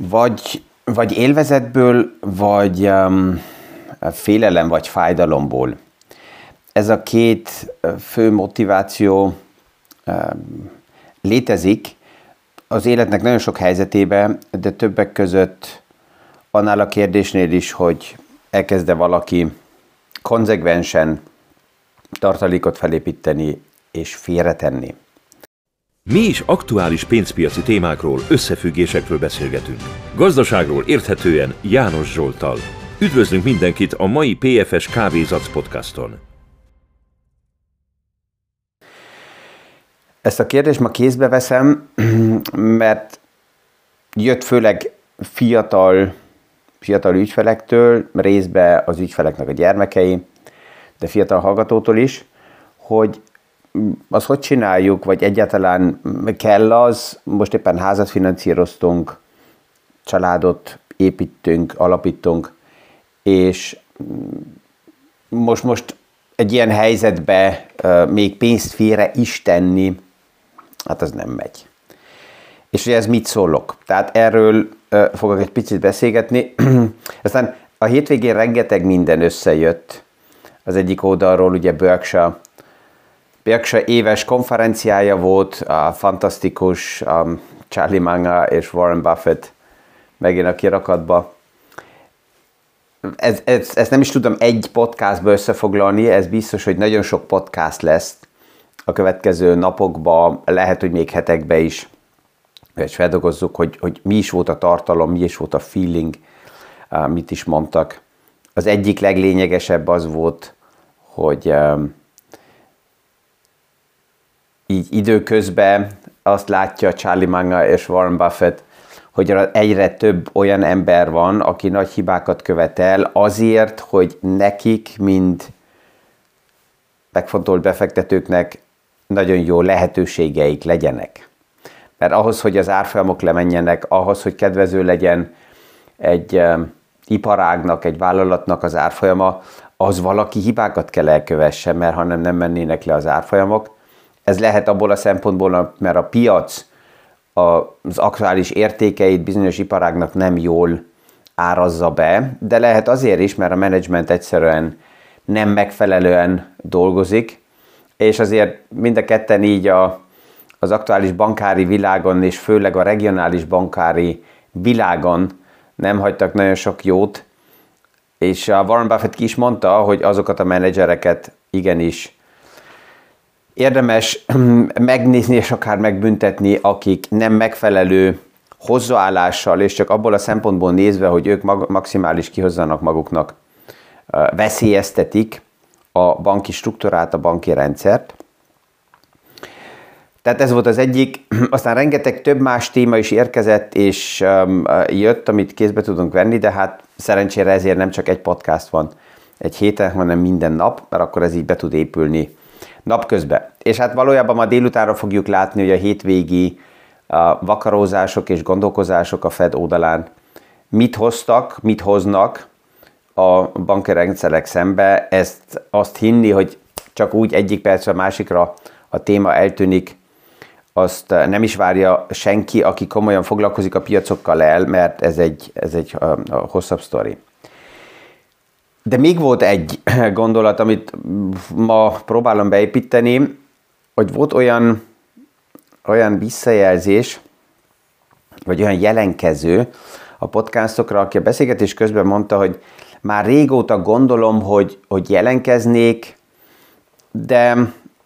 vagy élvezetből, vagy félelem, vagy fájdalomból. Ez a két fő motiváció létezik az életnek nagyon sok helyzetében, de többek között annál a kérdésnél is, hogy elkezde valaki konzekvensen tartalékot felépíteni és félretenni. Mi is aktuális pénzpiaci témákról, összefüggésekről beszélgetünk. Gazdaságról érthetően János Zsolttal. Üdvözlünk mindenkit a mai PFS Kávézac podcaston. Ezt a kérdést ma kézbe veszem, mert jött főleg fiatal ügyfelektől, részben az ügyfeleknek a gyermekei, de fiatal hallgatótól is, hogy azt hogy csináljuk, vagy egyáltalán kell az, most éppen házat finanszíroztunk, családot építünk, alapítunk, és most egy ilyen helyzetbe még pénzt félre is tenni, hát az nem megy. És ugye ez mit szólok? Tehát erről fogok egy picit beszélgetni. Aztán a hétvégén rengeteg minden összejött. Az egyik oldalról ugye Berkshire éves konferenciája volt, a fantasztikus Charlie Munger és Warren Buffett megint a kirakatba. Ezt nem is tudom egy podcastba összefoglalni, ez biztos, hogy nagyon sok podcast lesz a következő napokban, lehet, hogy még hetekben is, és feldolgozzuk, hogy mi is volt a tartalom, mi is volt a feeling, mit is mondtak. Az egyik leglényegesebb az volt, hogy így időközben azt látja Charlie Munger és Warren Buffett, hogy egyre több olyan ember van, aki nagy hibákat követel azért, hogy nekik, mind megfontolt befektetőknek nagyon jó lehetőségeik legyenek. Mert ahhoz, hogy az árfolyamok lemenjenek, ahhoz, hogy kedvező legyen egy iparágnak, egy vállalatnak az árfolyama, az valaki hibákat kell elkövesse, mert hanem nem mennének le az árfolyamok. Ez lehet abból a szempontból, mert a piac az aktuális értékeit bizonyos iparágnak nem jól árazza be, de lehet azért is, mert a menedzsment egyszerűen nem megfelelően dolgozik, és azért mind a ketten így az aktuális bankári világon, és főleg a regionális bankári világon nem hagytak nagyon sok jót, és a Warren Buffett ki is mondta, hogy azokat a menedzsereket igenis érdemes megnézni és akár megbüntetni, akik nem megfelelő hozzáállással, és csak abból a szempontból nézve, hogy ők maximális kihozzanak maguknak, veszélyeztetik a banki struktúrát, a banki rendszert. Tehát ez volt az egyik, aztán rengeteg több más téma is érkezett, és jött, amit kézbe tudunk venni, de hát szerencsére ezért nem csak egy podcast van egy héten, hanem minden nap, mert akkor ez így be tud épülni napközben. És hát valójában ma délutánra fogjuk látni, hogy a hétvégi vakarózások és gondolkozások a Fed oldalán mit hoztak, mit hoznak a banki rendszerek szembe. Ezt azt hinni, hogy csak úgy egyik percre a másikra a téma eltűnik, azt nem is várja senki, aki komolyan foglalkozik a piacokkal el, mert ez egy hosszabb sztori. De még volt egy gondolat, amit ma próbálom beépíteni, hogy volt olyan visszajelzés, vagy olyan jelenkező a podcastokra, aki a beszélgetés közben mondta, hogy már régóta gondolom, hogy jelenkeznék, de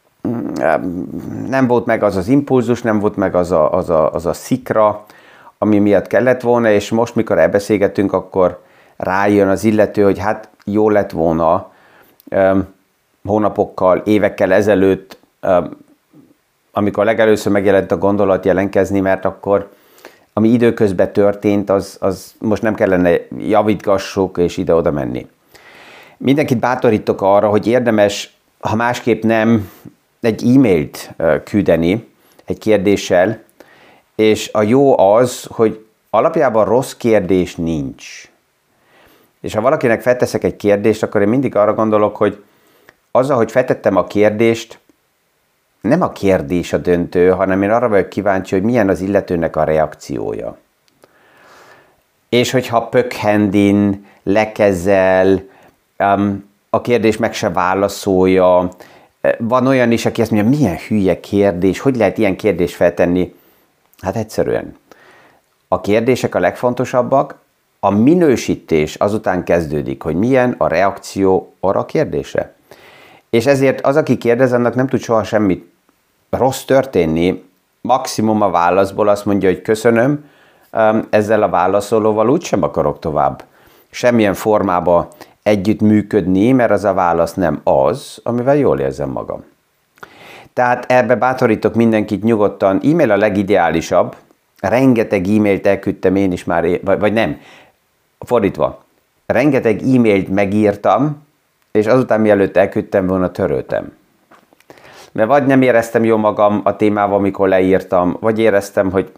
nem volt meg az az impulzus, nem volt meg az a szikra, ami miatt kellett volna, és most, mikor elbeszélgetünk, akkor rájön az illető, hogy hát jó lett volna hónapokkal, évekkel ezelőtt, amikor legelőször megjelent a gondolat jelentkezni, mert akkor ami időközben történt, az most nem kellene javítgassuk és ide-oda menni. Mindenkit bátorítok arra, hogy érdemes, ha másképp nem, egy e-mailt küldeni egy kérdéssel, és a jó az, hogy alapjában rossz kérdés nincs. És ha valakinek felteszek egy kérdést, akkor én mindig arra gondolok, hogy azzal, hogy feltettem a kérdést, nem a kérdés a döntő, hanem én arra vagyok kíváncsi, hogy milyen az illetőnek a reakciója. és hogyha pökhendin, lekezel, a kérdés meg se válaszolja. Van olyan is, aki azt mondja, milyen hülye kérdés, hogy lehet ilyen kérdést feltenni? Hát egyszerűen. A kérdések a legfontosabbak, a minősítés azután kezdődik, hogy milyen a reakció arra a kérdésre. És ezért az, aki kérdez, annak nem tud soha semmit rossz történni, maximum a válaszból azt mondja, hogy köszönöm, ezzel a válaszolóval úgysem akarok tovább semmilyen formába együtt működni, mert az a válasz nem az, amivel jól érzem magam. Tehát ebbe bátorítok mindenkit nyugodtan, e-mail a legideálisabb, rengeteg e-mailt elküldtem én is már, vagy nem, fordítva, rengeteg e-mailt megírtam, és azután mielőtt elküldtem volna, töröltem. Mert vagy nem éreztem jól magam a témával, amikor leírtam, vagy éreztem, hogy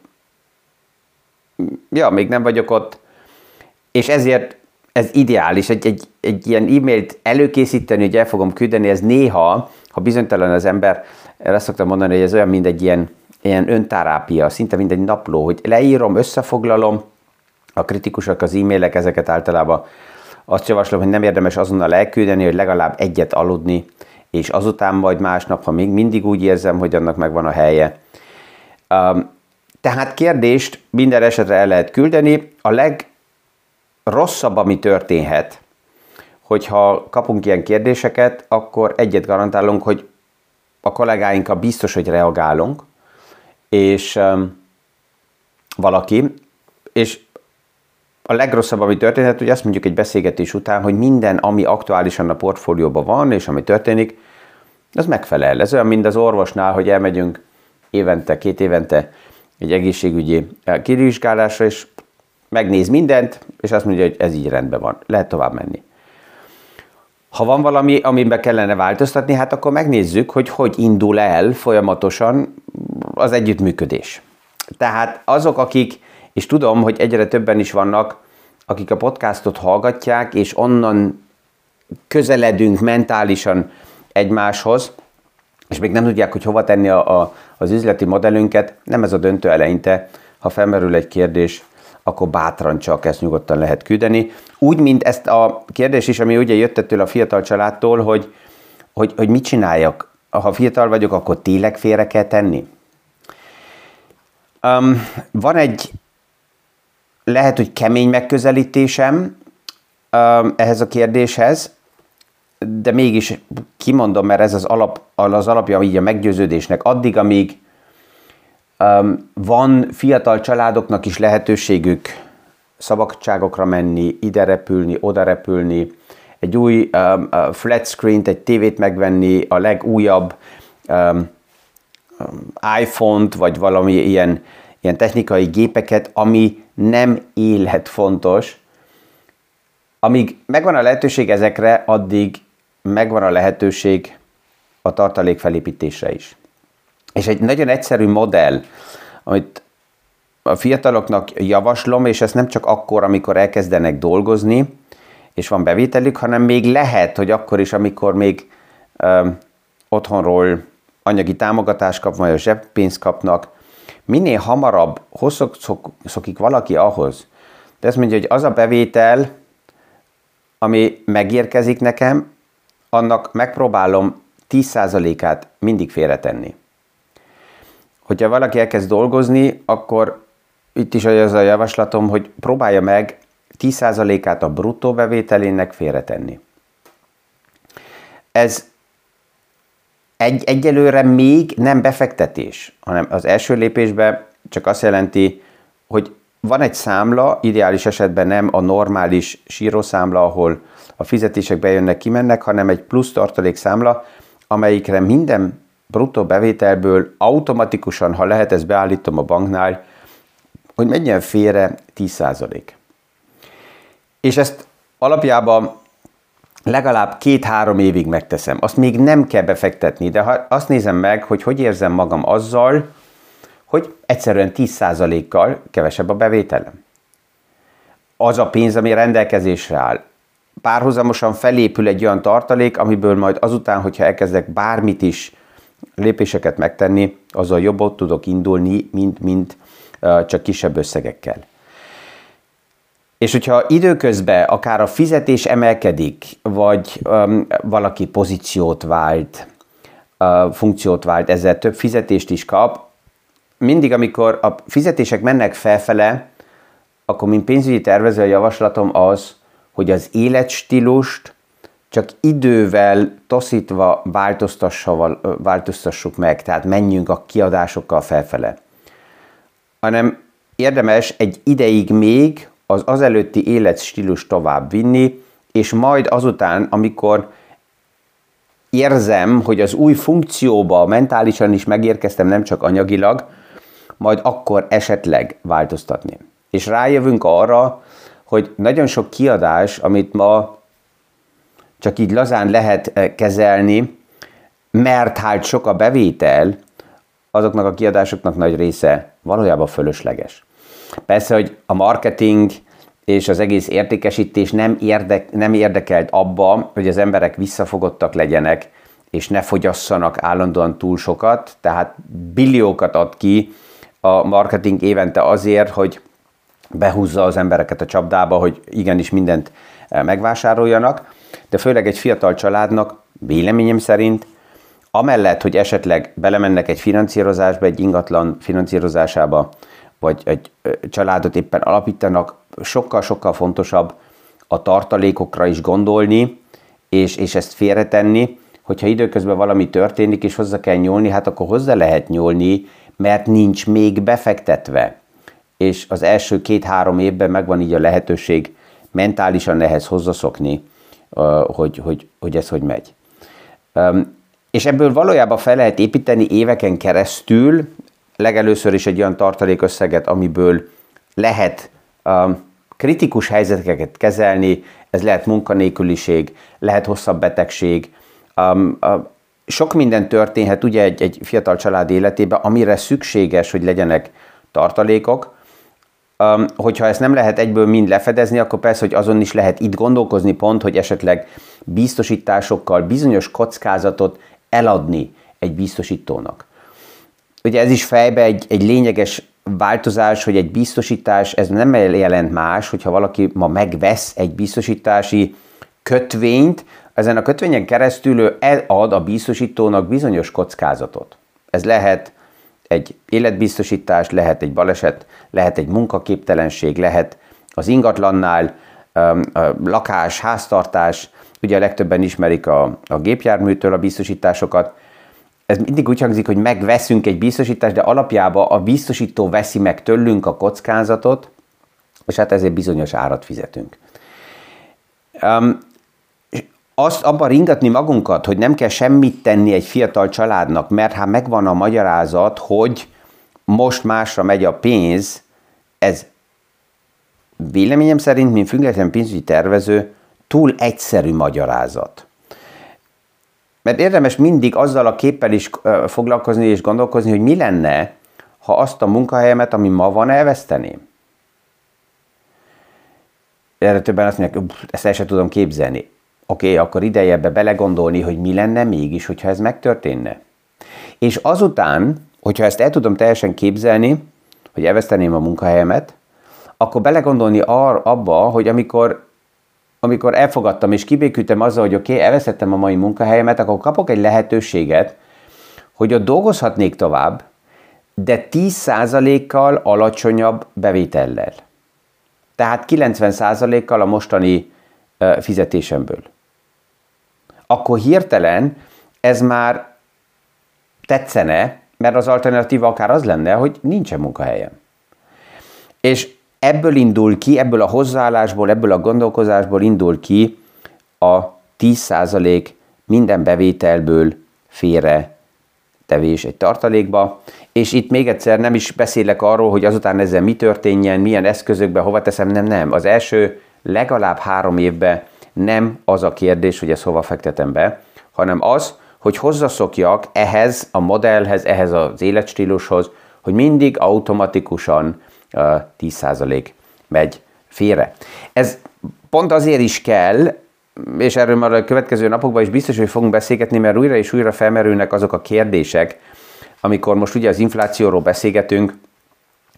még nem vagyok ott, és ezért ez ideális, egy ilyen e-mailt előkészíteni, hogy el fogom küldeni, ez néha, ha bizonytalan az ember, azt szoktam mondani, hogy ez olyan, mint egy ilyen önterápia, szinte mint egy napló, hogy leírom, összefoglalom, a kritikusak, az e-mailek, ezeket általában azt javaslom, hogy nem érdemes azonnal elküldeni, hogy legalább egyet aludni, és azután majd másnap, ha még mindig úgy érzem, hogy annak megvan a helye. Tehát kérdést minden esetre el lehet küldeni. A legrosszabb, ami történhet, hogyha kapunk ilyen kérdéseket, akkor egyet garantálunk, hogy a kollégáinkkal biztos, hogy reagálunk, és valaki, és a legrosszabb, ami történhet, hogy azt mondjuk egy beszélgetés után, hogy minden, ami aktuálisan a portfólióban van, és ami történik, az megfelel. Ez olyan, mint az orvosnál, hogy elmegyünk évente, 2 évente egy egészségügyi kivizsgálásra, és megnéz mindent, és azt mondja, hogy ez így rendben van, lehet tovább menni. Ha van valami, amiben kellene változtatni, hát akkor megnézzük, hogy indul el folyamatosan az együttműködés. Tehát azok, akik, és tudom, hogy egyre többen is vannak, akik a podcastot hallgatják, és onnan közeledünk mentálisan egymáshoz, és még nem tudják, hogy hova tenni az üzleti modellünket, nem ez a döntő eleinte. Ha felmerül egy kérdés, akkor bátran csak ezt nyugodtan lehet küldeni. Úgy, mint ezt a kérdés is, ami ugye jött ettől a fiatal családtól, hogy mit csináljak. Ha fiatal vagyok, akkor tényleg félre kell tenni. Van egy, lehet, hogy kemény megközelítésem ehhez a kérdéshez, de mégis kimondom, mert ez az alapja így a meggyőződésnek. Addig, amíg van fiatal családoknak is lehetőségük szabadságokra menni, ide repülni, oda repülni, egy új flat screen-t, egy tévét megvenni, a legújabb iPhone-t, vagy valami ilyen technikai gépeket, ami nem életfontos. Amíg megvan a lehetőség ezekre, addig megvan a lehetőség a tartalék felépítésre is. És egy nagyon egyszerű modell, amit a fiataloknak javaslom, és ezt nem csak akkor, amikor elkezdenek dolgozni, és van bevételük, hanem még lehet, hogy akkor is, amikor még otthonról anyagi támogatást kap, vagy a zseppénzt kapnak, minél hamarabb hozzászokik valaki ahhoz, de azt mondja, hogy az a bevétel, ami megérkezik nekem, annak megpróbálom 10%-át mindig félretenni. Hogyha valaki elkezd dolgozni, akkor itt is az a javaslatom, hogy próbálja meg 10%-át a bruttó bevételének félretenni. Ez egyelőre még nem befektetés, hanem az első lépésben csak azt jelenti, hogy van egy számla, ideális esetben nem a normális sírószámla, ahol a fizetések bejönnek, kimennek, hanem egy plusz tartalék számla, amelyikre minden bruttó bevételből automatikusan, ha lehet, ezt beállítom a banknál, hogy menjen félre 10%. És ezt alapjában legalább 2-3 évig megteszem. Azt még nem kell befektetni, de ha azt nézem meg, hogy érzem magam azzal, hogy egyszerűen 10%-kal kevesebb a bevételem. Az a pénz, ami rendelkezésre áll. Párhuzamosan felépül egy olyan tartalék, amiből majd azután, hogyha elkezdek bármit is lépéseket megtenni, azzal jobban tudok indulni, mint csak kisebb összegekkel. És hogyha időközben akár a fizetés emelkedik, vagy valaki pozíciót vált, funkciót vált, ezzel több fizetést is kap, mindig, amikor a fizetések mennek felfele, akkor mint pénzügyi tervező a javaslatom az, hogy az életstílust csak idővel taszítva változtassuk meg, tehát menjünk a kiadásokkal felfele. Hanem érdemes egy ideig még az előtti életstílus tovább vinni, és majd azután, amikor érzem, hogy az új funkcióba mentálisan is megérkeztem, nem csak anyagilag, majd akkor esetleg változtatni. És rájövünk arra, hogy nagyon sok kiadás, amit ma csak így lazán lehet kezelni, mert hát sok a bevétel, azoknak a kiadásoknak nagy része valójában fölösleges. Persze, hogy a marketing és az egész értékesítés nem érdekelt abba, hogy az emberek visszafogottak legyenek, és ne fogyasszanak állandóan túl sokat, tehát billiókat ad ki a marketing évente azért, hogy behúzza az embereket a csapdába, hogy igenis mindent megvásároljanak, de főleg egy fiatal családnak véleményem szerint, amellett, hogy esetleg belemennek egy finanszírozásba, egy ingatlan finanszírozásába, vagy egy családot éppen alapítanak, sokkal-sokkal fontosabb a tartalékokra is gondolni, és ezt félretenni, hogyha időközben valami történik, és hozzá kell nyúlni, hát akkor hozzá lehet nyúlni, mert nincs még befektetve. És az első 2-3 évben megvan így a lehetőség mentálisan ehhez hozzászokni, hogy ez hogy megy. És ebből valójában fel lehet építeni éveken keresztül, legelőször is egy olyan tartalékösszeget, amiből lehet kritikus helyzeteket kezelni, ez lehet munkanélküliség, lehet hosszabb betegség, sok minden történhet ugye egy fiatal család életében, amire szükséges, hogy legyenek tartalékok. Hogyha ezt nem lehet egyből mind lefedezni, akkor persze, hogy azon is lehet itt gondolkozni pont, hogy esetleg biztosításokkal bizonyos kockázatot eladni egy biztosítónak. Ugye ez is fejbe egy lényeges változás, hogy egy biztosítás, ez nem jelent más, hogyha valaki ma megvesz egy biztosítási kötvényt, ezen a kötvényen keresztül ő elad a biztosítónak bizonyos kockázatot. Ez lehet egy életbiztosítás, lehet egy baleset, lehet egy munkaképtelenség, lehet az ingatlannál lakás, háztartás, ugye a legtöbben ismerik a gépjárműtől a biztosításokat. Ez mindig úgy hangzik, hogy megveszünk egy biztosítást, de alapjában a biztosító veszi meg tőlünk a kockázatot, és hát ezért bizonyos árat fizetünk. Azt abban ringatni magunkat, hogy nem kell semmit tenni egy fiatal családnak, mert hát megvan a magyarázat, hogy most másra megy a pénz, ez véleményem szerint, mint független pénzügyi tervező, túl egyszerű magyarázat. Mert érdemes mindig azzal a képpel is foglalkozni és gondolkozni, hogy mi lenne, ha azt a munkahelyemet, ami ma van, elveszteném. Erre többen azt mondják, ezt el sem tudom képzelni. Oké, akkor ideje ebbe belegondolni, hogy mi lenne mégis, hogyha ez megtörténne. És azután, hogyha ezt el tudom teljesen képzelni, hogy elveszteném a munkahelyemet, akkor belegondolni abba, hogy amikor elfogadtam és kibékültem azzal, hogy oké, elvesztettem a mai munkahelyemet, akkor kapok egy lehetőséget, hogy ott dolgozhatnék tovább, de 10%-kal alacsonyabb bevétellel. Tehát 90%-kal a mostani fizetésemből. Akkor hirtelen ez már tetszene, mert az alternatíva akár az lenne, hogy nincsen munkahelyem. És ebből indul ki, ebből a hozzáállásból, ebből a gondolkozásból indul ki a 10% minden bevételből félre tevés egy tartalékba, és itt még egyszer nem is beszélek arról, hogy azután ezzel mi történjen, milyen eszközökbe, hova teszem, nem. Az első legalább 3 évben nem az a kérdés, hogy ezt hova fektetem be, hanem az, hogy hozzászokjak ehhez a modellhez, ehhez az életstílushoz, hogy mindig automatikusan 10% megy félre. Ez pont azért is kell, és erről már a következő napokban is biztos, hogy fogunk beszélgetni, mert újra és újra felmerülnek azok a kérdések, amikor most ugye az inflációról beszélgetünk,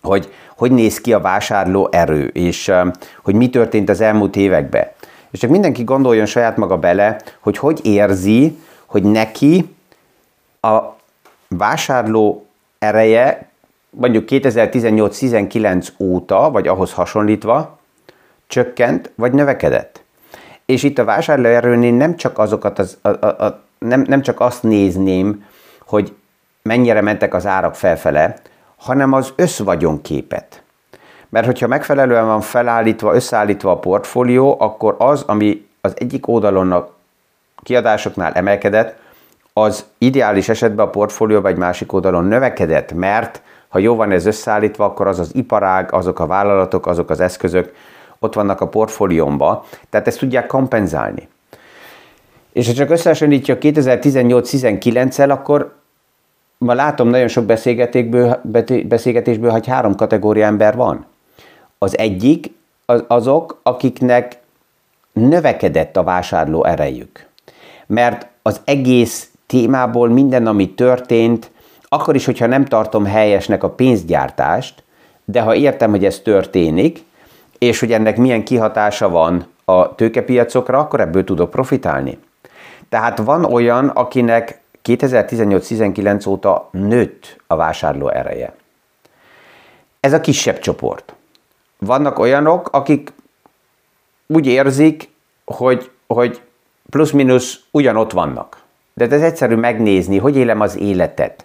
hogy néz ki a vásárló erő, és hogy mi történt az elmúlt években. És csak mindenki gondoljon saját maga bele, hogy érzi, hogy neki a vásárló ereje mondjuk 2018-19 óta, vagy ahhoz hasonlítva csökkent, vagy növekedett. És itt a vásárlóerőnél nem csak azokat nem csak azt nézném, hogy mennyire mentek az árak felfele, hanem az összvagyonképet. Mert hogyha megfelelően van összeállítva a portfólió, akkor az, ami az egyik oldalon a kiadásoknál emelkedett, az ideális esetben a portfólióban egy másik oldalon növekedett, mert ha jó van ez összeállítva, akkor az az iparág, azok a vállalatok, azok az eszközök ott vannak a portfóliómba, tehát ezt tudják kompenzálni. És ha csak összehasonlítja 2018-19-el, akkor ma látom nagyon sok beszélgetésből, hogy 3 kategória ember van. Az egyik azok, akiknek növekedett a vásárló erejük. Mert az egész témából minden, ami történt, akkor is, hogyha nem tartom helyesnek a pénzgyártást, de ha értem, hogy ez történik, és hogy ennek milyen kihatása van a tőkepiacokra, akkor ebből tudok profitálni. Tehát van olyan, akinek 2018-19 óta nőtt a vásárló ereje. Ez a kisebb csoport. Vannak olyanok, akik úgy érzik, hogy plusz-minusz ugyanott vannak. De ez egyszerű megnézni, hogy élem az életet.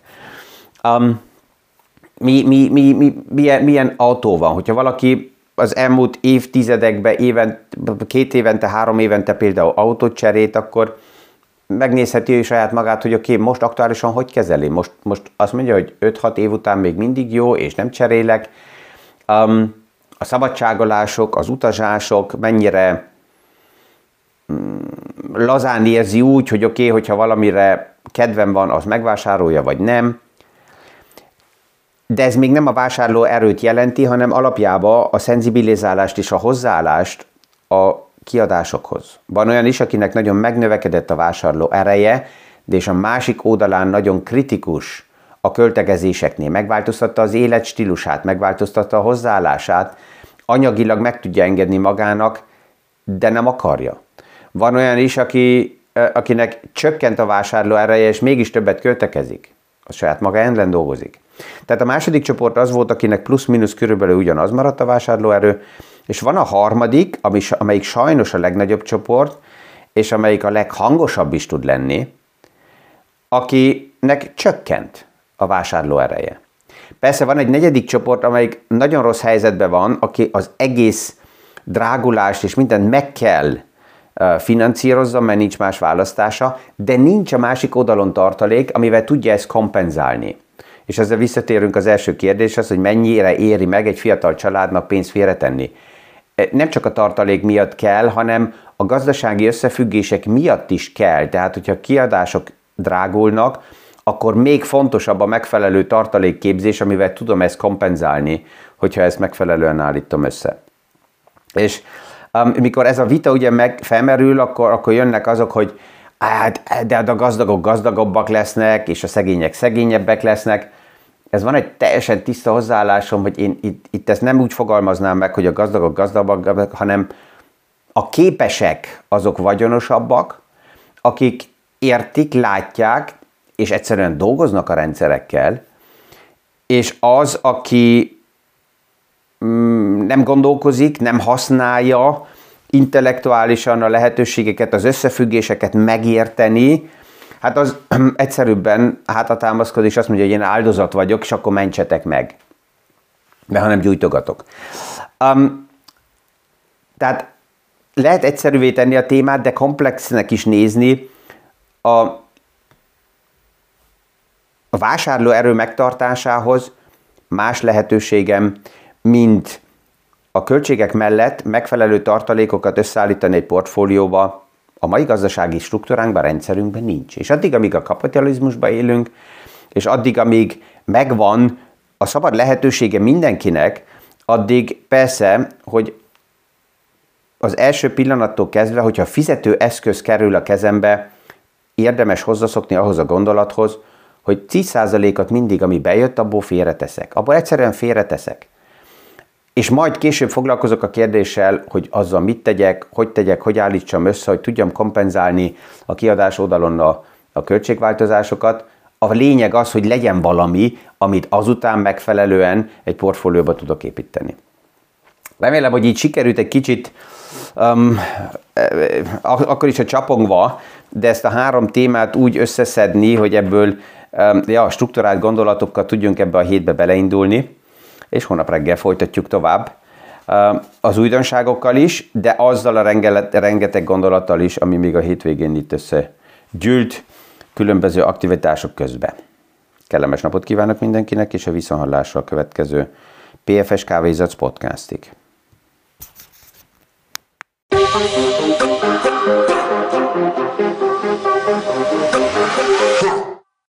Milyen autó van? Hogyha valaki az elmúlt évtizedekben 2 évente, 3 évente például autót cserélt, akkor megnézheti saját magát, hogy oké, most aktuálisan hogy kezeli. Most azt mondja, hogy 5-6 év után még mindig jó, és nem cserélek. A szabadságolások, az utazások mennyire lazán érzi úgy, hogy oké, hogyha valamire kedvem van, az megvásárolja, vagy nem. De ez még nem a vásárló erőt jelenti, hanem alapjában a szenzibilizálást és a hozzáállást a kiadásokhoz. Van olyan is, akinek nagyon megnövekedett a vásárló ereje, de és a másik oldalán nagyon kritikus a költekezéseknél. Megváltoztatta az életstílusát, megváltoztatta a hozzáállását, anyagilag meg tudja engedni magának, de nem akarja. Van olyan is, akinek csökkent a vásárló ereje, és mégis többet költekezik. A saját maga ellen dolgozik. Tehát a második csoport az volt, akinek plusz-minusz körülbelül ugyanaz maradt a vásárlóerő, és van a harmadik, amelyik sajnos a legnagyobb csoport, és amelyik a leghangosabb is tud lenni, akinek csökkent a vásárló ereje. Persze van egy negyedik csoport, amelyik nagyon rossz helyzetben van, aki az egész drágulást és mindent meg kell finanszírozza, mert nincs más választása, de nincs a másik oldalon tartalék, amivel tudja ezt kompenzálni. És ezzel visszatérünk az első kérdéshez, hogy mennyire éri meg egy fiatal családnak pénzt félretenni. Nem csak a tartalék miatt kell, hanem a gazdasági összefüggések miatt is kell. Tehát, hogyha kiadások drágulnak, akkor még fontosabb a megfelelő tartalékképzés, amivel tudom ezt kompenzálni, hogyha ezt megfelelően állítom össze. És mikor ez a vita ugye felmerül, akkor jönnek azok, hogy de a gazdagok gazdagabbak lesznek, és a szegények szegényebbek lesznek. Ez van egy teljesen tiszta hozzáállásom, hogy én itt ezt nem úgy fogalmaznám meg, hogy a gazdagok gazdagabbak, hanem a képesek azok vagyonosabbak, akik értik, látják, és egyszerűen dolgoznak a rendszerekkel, és az, aki nem gondolkozik, nem használja intellektuálisan a lehetőségeket, az összefüggéseket megérteni, hát az egyszerűbben hátra támaszkodik, és azt mondja, hogy én áldozat vagyok, és akkor mentsetek meg. De ha nem gyújtogatok. Tehát lehet egyszerűvé tenni a témát, de komplexnek is nézni. A vásárlóerő megtartásához más lehetőségem, mint a költségek mellett megfelelő tartalékokat összeállítani egy portfólióba, a mai gazdasági struktúránkban, rendszerünkben nincs. És addig, amíg a kapitalizmusban élünk, és addig, amíg megvan a szabad lehetősége mindenkinek, addig persze, hogy az első pillanattól kezdve, hogyha fizető eszköz kerül a kezembe, érdemes hozzászokni ahhoz a gondolathoz, hogy 10%-ot mindig, ami bejött, abból félreteszek. Abból egyszerűen félreteszek. és majd később foglalkozok a kérdéssel, hogy azzal mit tegyek, hogy állítsam össze, hogy tudjam kompenzálni a kiadás oldalon a költségváltozásokat. A lényeg az, hogy legyen valami, amit azután megfelelően egy portfólióba tudok építeni. Remélem, hogy így sikerült egy kicsit, akkor is a csapongva, de ezt a 3 témát úgy összeszedni, hogy ebből strukturált gondolatokkal tudjunk ebbe a hétbe beleindulni, és holnap reggel folytatjuk tovább az újdonságokkal is, de azzal a rengeteg gondolattal is, ami még a hétvégén itt összegyűlt különböző aktivitások közben. Kellemes napot kívánok mindenkinek, és a viszonthallásra a következő PFS Kávézac podcastig.